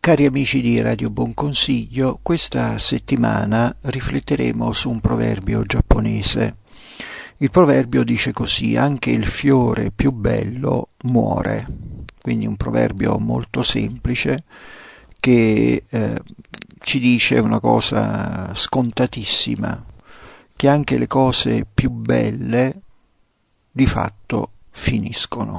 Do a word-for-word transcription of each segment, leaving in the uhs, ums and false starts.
Cari amici di Radio Buon Consiglio, questa settimana rifletteremo su un proverbio giapponese. Il proverbio dice così: anche il fiore più bello muore. Quindi un proverbio molto semplice che eh, ci dice una cosa scontatissima, che anche le cose più belle di fatto finiscono.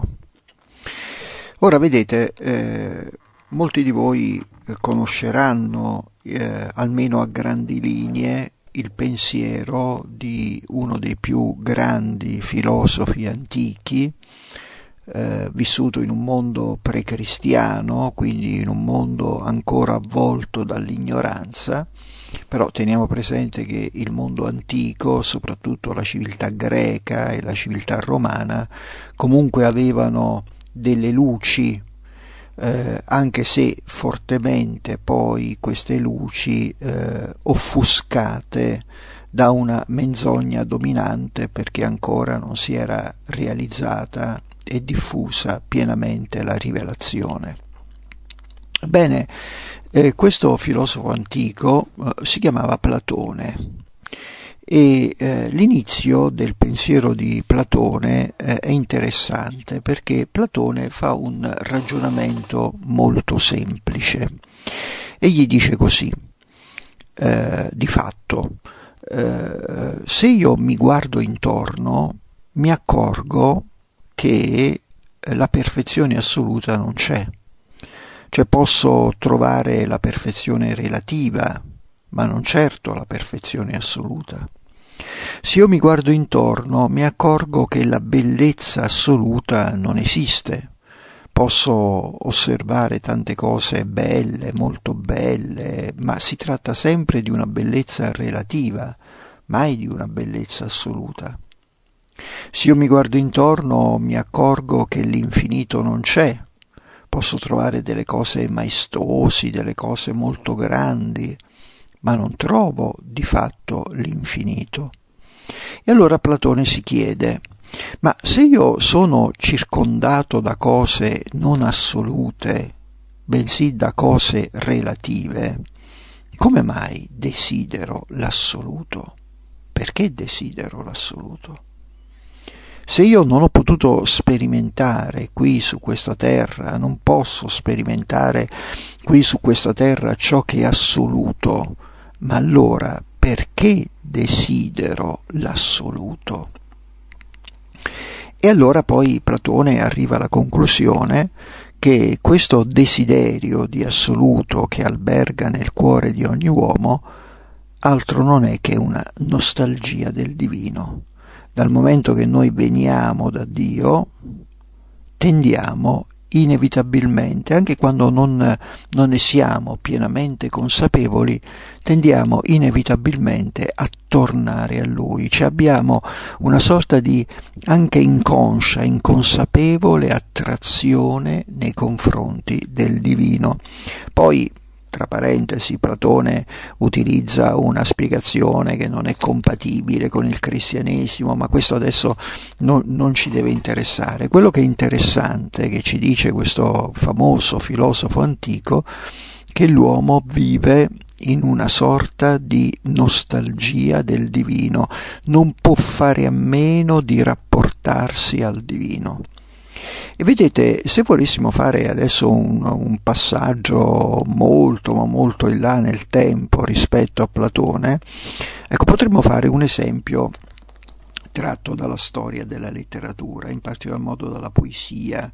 Ora vedete, eh, molti di voi conosceranno, eh, almeno a grandi linee, il pensiero di uno dei più grandi filosofi antichi, eh, vissuto in un mondo precristiano, quindi in un mondo ancora avvolto dall'ignoranza. Però teniamo presente che il mondo antico, soprattutto la civiltà greca e la civiltà romana, comunque avevano delle luci, eh, anche se fortemente poi queste luci eh, offuscate da una menzogna dominante, perché ancora non si era realizzata e diffusa pienamente la rivelazione. Bene, eh, questo filosofo antico eh, si chiamava Platone. E eh, l'inizio del pensiero di Platone eh, è interessante, perché Platone fa un ragionamento molto semplice. Egli dice così, eh, di fatto, eh, se io mi guardo intorno mi accorgo che la perfezione assoluta non c'è. Cioè posso trovare la perfezione relativa, ma non certo la perfezione assoluta. Se io mi guardo intorno mi accorgo che la bellezza assoluta non esiste. Posso osservare tante cose belle, molto belle, ma si tratta sempre di una bellezza relativa, mai di una bellezza assoluta. Se io mi guardo intorno mi accorgo che l'infinito non c'è. Posso trovare delle cose maestosi, delle cose molto grandi, ma non trovo di fatto l'infinito. E allora Platone si chiede: ma se io sono circondato da cose non assolute, bensì da cose relative, come mai desidero l'assoluto? Perché desidero l'assoluto? Se io non ho potuto sperimentare qui su questa terra, non posso sperimentare qui su questa terra ciò che è assoluto, ma allora perché desidero l'assoluto? E allora poi Platone arriva alla conclusione che questo desiderio di assoluto che alberga nel cuore di ogni uomo altro non è che una nostalgia del divino. Dal momento che noi veniamo da Dio, tendiamo inevitabilmente, anche quando non, non ne siamo pienamente consapevoli, tendiamo inevitabilmente a tornare a Lui. Cioè abbiamo una sorta di anche inconscia, inconsapevole attrazione nei confronti del divino. Poi, tra parentesi, Platone utilizza una spiegazione che non è compatibile con il cristianesimo, ma questo adesso non, non ci deve interessare. Quello che è interessante, che ci dice questo famoso filosofo antico, che l'uomo vive in una sorta di nostalgia del divino, non può fare a meno di rapportarsi al divino. E vedete, se volessimo fare adesso un, un passaggio molto ma molto in là nel tempo rispetto a Platone, ecco, potremmo fare un esempio tratto dalla storia della letteratura, in particolar modo dalla poesia.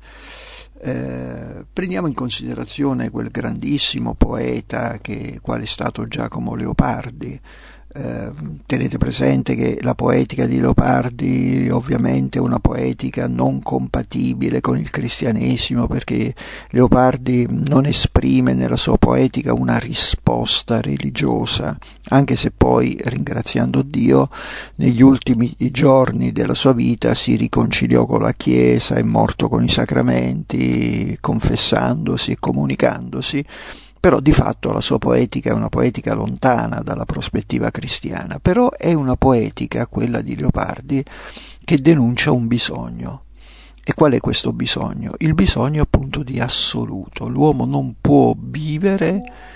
Eh, prendiamo in considerazione quel grandissimo poeta che quale è stato Giacomo Leopardi. Eh, tenete presente che la poetica di Leopardi ovviamente è una poetica non compatibile con il cristianesimo, perché Leopardi non esprime nella sua poetica una risposta religiosa, anche se poi, ringraziando Dio, negli ultimi giorni della sua vita si riconciliò con la Chiesa, è morto con i sacramenti, confessandosi e comunicandosi. Però di fatto la sua poetica è una poetica lontana dalla prospettiva cristiana, però è una poetica, quella di Leopardi, che denuncia un bisogno. E qual è questo bisogno? Il bisogno appunto di assoluto. L'uomo non può vivere,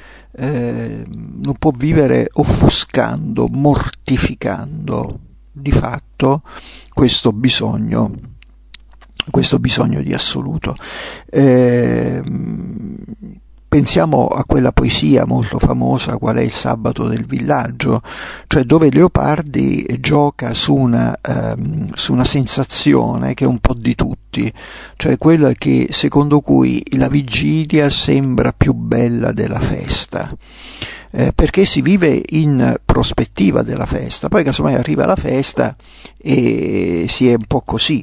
eh, non può vivere offuscando, mortificando di fatto questo bisogno, questo bisogno di assoluto. Eh, Pensiamo a quella poesia molto famosa, qual è il sabato del villaggio, cioè dove Leopardi gioca su una, ehm, su una sensazione che è un po' di tutti, cioè quella che secondo cui la vigilia sembra più bella della festa, eh, perché si vive in prospettiva della festa, poi casomai arriva la festa e si è un po' così.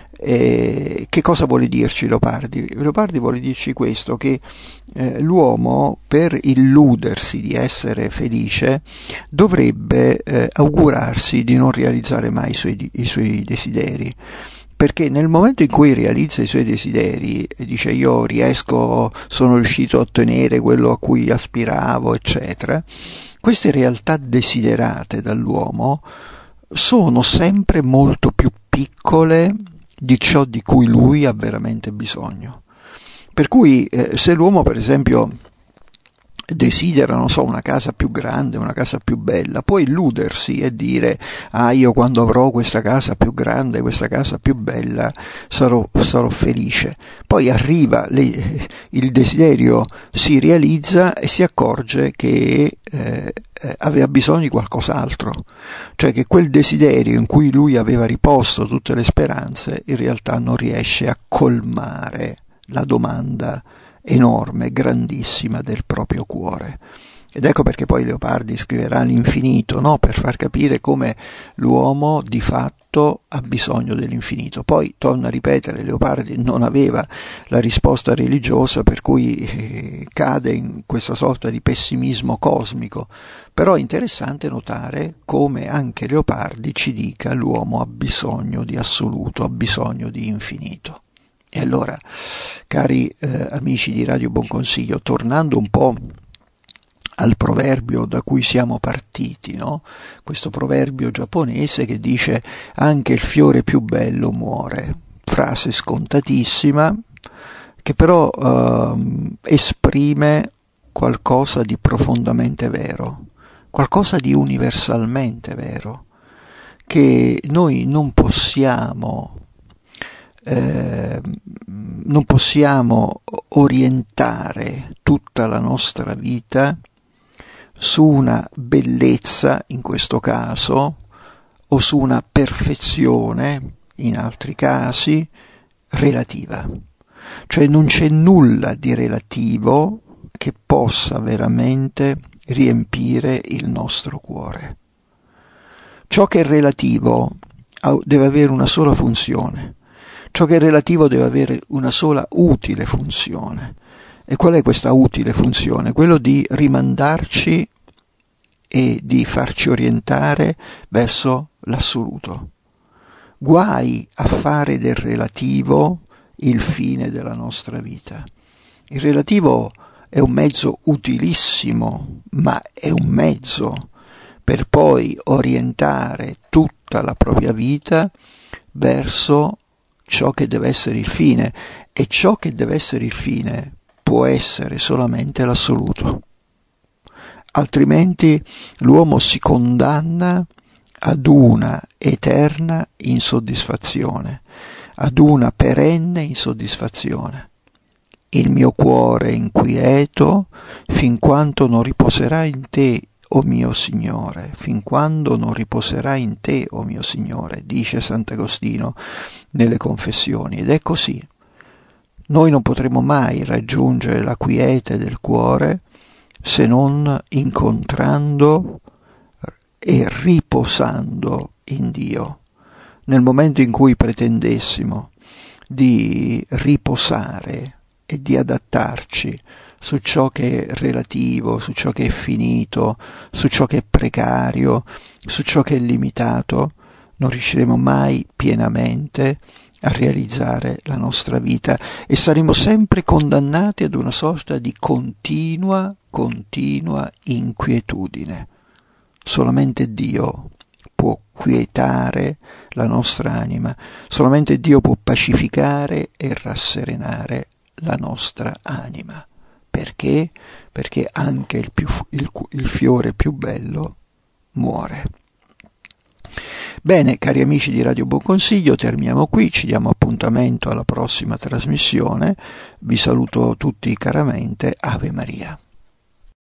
Eh, che cosa vuole dirci Leopardi? Leopardi vuole dirci questo, che eh, l'uomo, per illudersi di essere felice, dovrebbe eh, augurarsi di non realizzare mai i suoi, i suoi desideri, perché nel momento in cui realizza i suoi desideri e dice io riesco, sono riuscito a ottenere quello a cui aspiravo, eccetera, queste realtà desiderate dall'uomo sono sempre molto più piccole di ciò di cui lui ha veramente bisogno. Per cui eh, se l'uomo per esempio desidera, non so, una casa più grande, una casa più bella, può illudersi e dire ah io quando avrò questa casa più grande, questa casa più bella sarò, sarò felice. Poi arriva, le, il desiderio si realizza e si accorge che eh, aveva bisogno di qualcos'altro, cioè che quel desiderio in cui lui aveva riposto tutte le speranze in realtà non riesce a colmare la domanda enorme, grandissima del proprio cuore. Ed ecco perché poi Leopardi scriverà l'infinito, no? Per far capire come l'uomo di fatto ha bisogno dell'infinito. Poi, torna a ripetere, Leopardi non aveva la risposta religiosa, per cui eh, cade in questa sorta di pessimismo cosmico. Però è interessante notare come anche Leopardi ci dica l'uomo ha bisogno di assoluto, ha bisogno di infinito. E allora, cari eh, amici di Radio Buon Consiglio, tornando un po' al proverbio da cui siamo partiti, no? Questo proverbio giapponese che dice anche il fiore più bello muore, frase scontatissima che però eh, esprime qualcosa di profondamente vero, qualcosa di universalmente vero, che noi non possiamo Eh, non possiamo orientare tutta la nostra vita su una bellezza, in questo caso, o su una perfezione, in altri casi, relativa. Cioè non c'è nulla di relativo che possa veramente riempire il nostro cuore. Ciò che è relativo deve avere una sola funzione. Ciò che è relativo deve avere una sola utile funzione. E qual è questa utile funzione? Quello di rimandarci e di farci orientare verso l'assoluto. Guai a fare del relativo il fine della nostra vita. Il relativo è un mezzo utilissimo, ma è un mezzo per poi orientare tutta la propria vita verso ciò che deve essere il fine, e ciò che deve essere il fine può essere solamente l'assoluto. Altrimenti l'uomo si condanna ad una eterna insoddisfazione, ad una perenne insoddisfazione. Il mio cuore è inquieto fin quanto non riposerà in te, o mio Signore, fin quando non riposerà in te, o mio Signore, dice Sant'Agostino nelle Confessioni. Ed è così. Noi non potremo mai raggiungere la quiete del cuore se non incontrando e riposando in Dio. Nel momento in cui pretendessimo di riposare e di adattarci su ciò che è relativo, su ciò che è finito, su ciò che è precario, su ciò che è limitato, non riusciremo mai pienamente a realizzare la nostra vita e saremo sempre condannati ad una sorta di continua, continua inquietudine. Solamente Dio può quietare la nostra anima, solamente Dio può pacificare e rasserenare la nostra anima. Perché? Perché anche il, più, il, il fiore più bello muore. Bene, cari amici di Radio Buon Consiglio, terminiamo qui, ci diamo appuntamento alla prossima trasmissione. Vi saluto tutti caramente. Ave Maria.